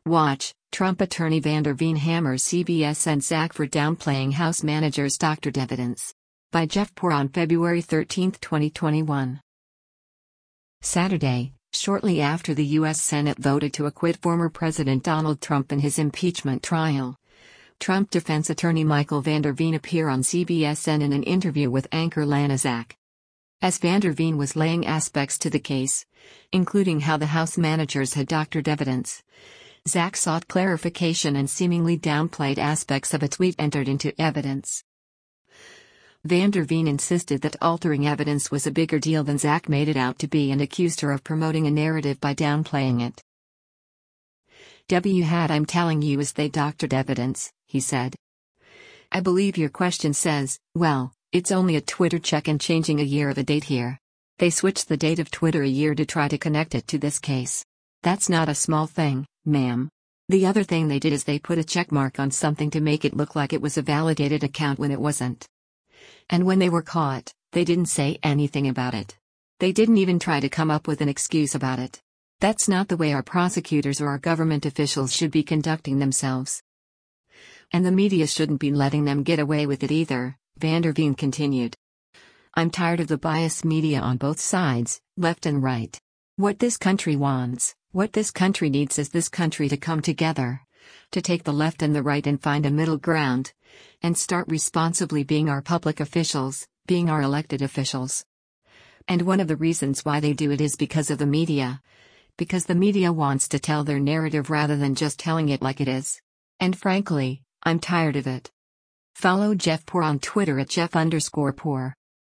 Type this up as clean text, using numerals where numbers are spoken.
Watch, Trump attorney van der Veen hammers CBS and Zach for downplaying House manager's doctored evidence. By Jeff Poor on February 13, 2021. Saturday, shortly after the U.S. Senate voted to acquit former President Donald Trump in his impeachment trial, Trump defense attorney Michael van der Veen appeared on CBSN in an interview with anchor Lana Zak. As van der Veen was laying aspects to the case, including how the House managers had doctored evidence, Zak sought clarification and seemingly downplayed aspects of a tweet entered into evidence. Van der Veen insisted that altering evidence was a bigger deal than Zak made it out to be and accused her of promoting a narrative by downplaying it. I'm telling you is they doctored evidence, he said. I believe your question says, well, it's only a Twitter check and changing a year of a date here. They switched the date of Twitter a year to try to connect it to this case. That's not a small thing, ma'am. The other thing they did is they put a check mark on something to make it look like it was a validated account when it wasn't. And when they were caught, they didn't say anything about it. They didn't even try to come up with an excuse about it. That's not the way our prosecutors or our government officials should be conducting themselves. And the media shouldn't be letting them get away with it either, van der Veen continued. I'm tired of the biased media on both sides, left and right. What this country wants, what this country needs is this country to come together, to take the left and the right and find a middle ground, and start responsibly being our public officials, being our elected officials. And one of the reasons why they do it is because of the media. Because the media wants to tell their narrative rather than just telling it like it is. And frankly, I'm tired of it. Follow Jeff Poor on Twitter at Jeff_Poor.